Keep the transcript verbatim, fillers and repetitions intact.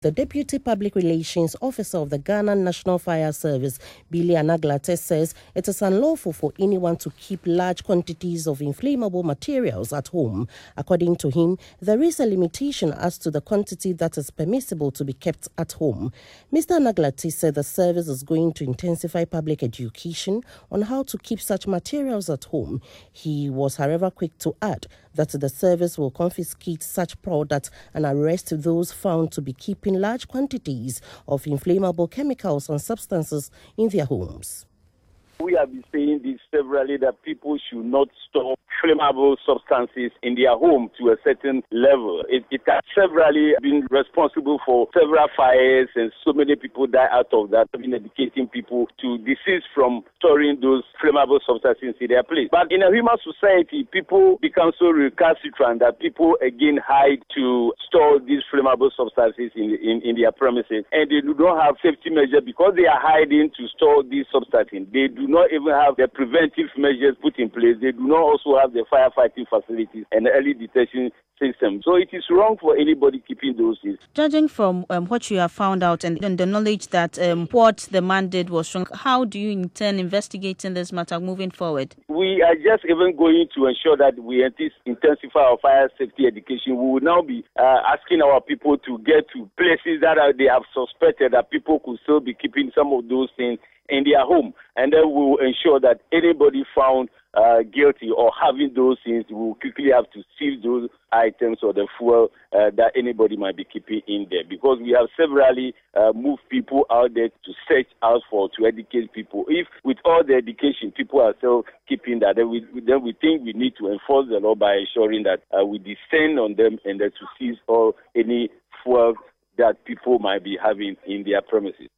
The Deputy Public Relations Officer of the Ghana National Fire Service, Billy Anaglate, says it is unlawful for anyone to keep large quantities of inflammable materials at home. According to him, there is a limitation as to the quantity that is permissible to be kept at home. Mister Anaglate said the service is going to intensify public education on how to keep such materials at home. He was, however, quick to add that the service will confiscate such products and arrest those found to be keeping large quantities of inflammable chemicals and substances in their homes. We have been saying this severally, that people should not store flammable substances in their home to a certain level. It, it has severally been responsible for several fires, and so many people die out of that. I've been educating people to desist from storing those flammable substances in their place. But in a human society, people become so recalcitrant that people again hide to store these flammable substances in, in, in their premises, and they do not have safety measures because they are hiding to store these substances. They do not even have the preventive measures put in place. They do not also have the firefighting facilities and the early detection system. So it is wrong for anybody keeping those things. Judging from um, what you have found out and, and the knowledge that um, what the man did was wrong, how do you intend investigating this matter moving forward? We are just even going to ensure that we intensify our fire safety education. We will now be uh, asking our people to get to places that are, they have suspected that people could still be keeping some of those things in their home, and then we will ensure that anybody found uh, guilty or having those things, we will quickly have to seize those items or the fuel uh, that anybody might be keeping in there, because we have severally uh, moved people out there to search out for, to educate people. If with all the education people are still keeping that, then we, then we think we need to enforce the law by ensuring that uh, we descend on them and then to seize all any fuel that people might be having in their premises.